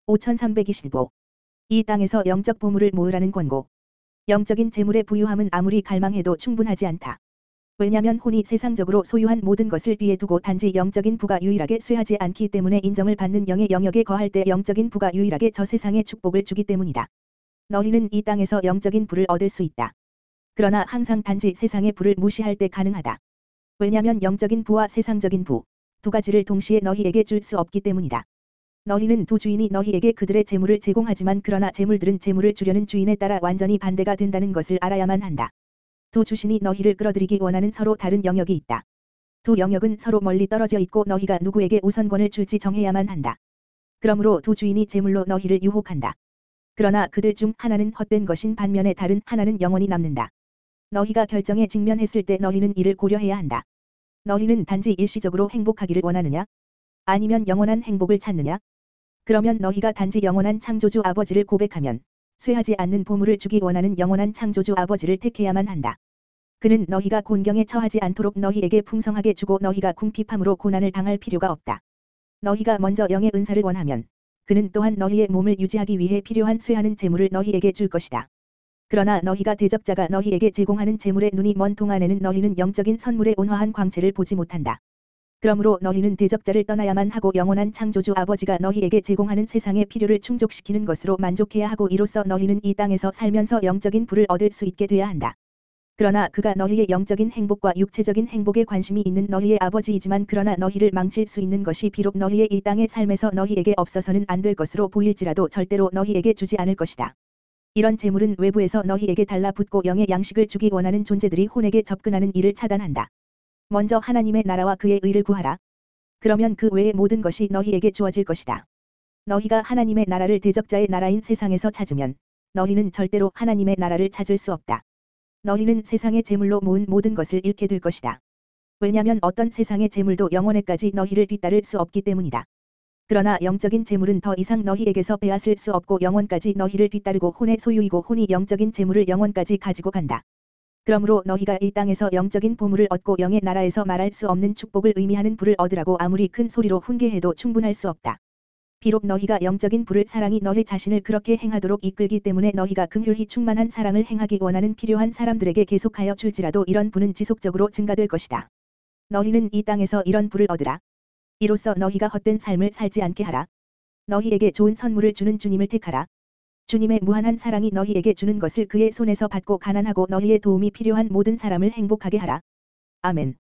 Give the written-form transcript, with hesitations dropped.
5325. 이 땅에서 영적 보물을 모으라는 권고. 영적인 재물의 부유함은 아무리 갈망해도 충분하지 않다. 왜냐면 혼이 세상적으로 소유한 모든 것을 뒤에 두고 단지 영적인 부가 유일하게 쇠하지 않기 때문에 인정을 받는 영의 영역에 거할 때 영적인 부가 유일하게 저 세상에 축복을 주기 때문이다. 너희는 이 땅에서 영적인 부를 얻을 수 있다. 그러나 항상 단지 세상의 부를 무시할 때 가능하다. 왜냐면 영적인 부와 세상적인 부, 두 가지를 동시에 너희에게 줄 수 없기 때문이다. 너희는 두 주인이 너희에게 그들의 재물을 제공하지만 그러나 재물들은 재물을 주려는 주인에 따라 완전히 반대가 된다는 것을 알아야만 한다. 두 주신이 너희를 끌어들이기 원하는 서로 다른 영역이 있다. 두 영역은 서로 멀리 떨어져 있고 너희가 누구에게 우선권을 줄지 정해야만 한다. 그러므로 두 주인이 재물로 너희를 유혹한다. 그러나 그들 중 하나는 헛된 것인 반면에 다른 하나는 영원히 남는다. 너희가 결정에 직면했을 때 너희는 이를 고려해야 한다. 너희는 단지 일시적으로 행복하기를 원하느냐? 아니면 영원한 행복을 찾느냐? 그러면 너희가 단지 영원한 창조주 아버지를 고백하면 쇠하지 않는 보물을 주기 원하는 영원한 창조주 아버지를 택해야만 한다. 그는 너희가 곤경에 처하지 않도록 너희에게 풍성하게 주고 너희가 궁핍함으로 고난을 당할 필요가 없다. 너희가 먼저 영의 은사를 원하면 그는 또한 너희의 몸을 유지하기 위해 필요한 쇠하는 재물을 너희에게 줄 것이다. 그러나 너희가 대적자가 너희에게 제공하는 재물에 눈이 먼 동안에는 너희는 영적인 선물의 온화한 광채를 보지 못한다. 그러므로 너희는 대적자를 떠나야만 하고 영원한 창조주 아버지가 너희에게 제공하는 세상의 필요를 충족시키는 것으로 만족해야 하고 이로써 너희는 이 땅에서 살면서 영적인 부를 얻을 수 있게 돼야 한다. 그러나 그가 너희의 영적인 행복과 육체적인 행복에 관심이 있는 너희의 아버지이지만 그러나 너희를 망칠 수 있는 것이 비록 너희의 이 땅의 삶에서 너희에게 없어서는 안 될 것으로 보일지라도 절대로 너희에게 주지 않을 것이다. 이런 재물은 외부에서 너희에게 달라붙고 영의 양식을 주기 원하는 존재들이 혼에게 접근하는 일을 차단한다. 먼저 하나님의 나라와 그의 의를 구하라. 그러면 그 외의 모든 것이 너희에게 주어질 것이다. 너희가 하나님의 나라를 대적자의 나라인 세상에서 찾으면 너희는 절대로 하나님의 나라를 찾을 수 없다. 너희는 세상의 재물로 모은 모든 것을 잃게 될 것이다. 왜냐면 어떤 세상의 재물도 영원에까지 너희를 뒤따를 수 없기 때문이다. 그러나 영적인 재물은 더 이상 너희에게서 빼앗을 수 없고 영원까지 너희를 뒤따르고 혼의 소유이고 혼이 영적인 재물을 영원까지 가지고 간다. 그러므로 너희가 이 땅에서 영적인 보물을 얻고 영의 나라에서 말할 수 없는 축복을 의미하는 부를 얻으라고 아무리 큰 소리로 훈계해도 충분할 수 없다. 비록 너희가 영적인 부를 사랑이 너희 자신을 그렇게 행하도록 이끌기 때문에 너희가 긍휼히 충만한 사랑을 행하기 원하는 필요한 사람들에게 계속하여 줄지라도 이런 부는 지속적으로 증가될 것이다. 너희는 이 땅에서 이런 부를 얻으라. 이로써 너희가 헛된 삶을 살지 않게 하라. 너희에게 좋은 선물을 주는 주님을 택하라. 주님의 무한한 사랑이 너희에게 주는 것을 그의 손에서 받고 가난하고 너희의 도움이 필요한 모든 사람을 행복하게 하라. 아멘.